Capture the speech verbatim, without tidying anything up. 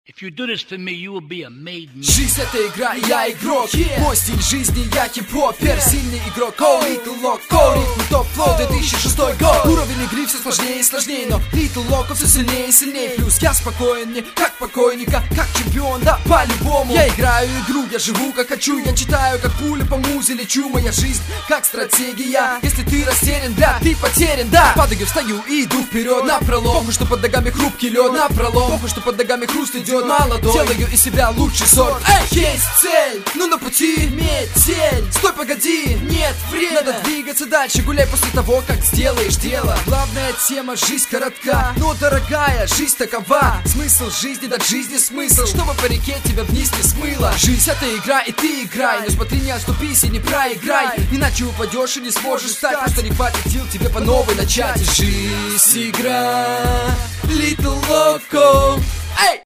If you do this for me, you will be a made man. Жизнь — это игра, и я игрок, yeah. Мой стиль жизни, я хип-хоппер, yeah. Сильный игрок, oh, Little Lock, oh, ритм топ-флоу, две тысячи шестой год. Уровень игры все сложнее и сложнее, но Little Lock все сильнее и сильнее. Плюс я спокоен, не как покойника, как чемпион, да, по-любому. Я играю игру, я живу как хочу, я читаю как пуля по музе, лечу. Моя жизнь как стратегия. Если ты растерян, да, ты потерян, да. Падаю, встаю и иду вперед напролом. Похуй, что под ногами хрупкий лед, напролом. Похуй, что под ногами хруст идет молодой. Делаю из себя лучший сорт. Эй, есть цель, ну на пути метель. Стой, погоди, нет времени. Надо двигаться дальше, гуляй после того, как сделаешь дело. Главная тема, жизнь коротка, но дорогая, жизнь такова. Смысл жизни, дать жизни смысл, чтобы по реке тебя вниз не смыло. Жизнь — это игра, и ты играй. Но смотри, не оступись и не проиграй, иначе упадешь и не сможешь встать. Просто не хватит сил тебе по новой начать. Жизнь — игра, Little Loco. Эй!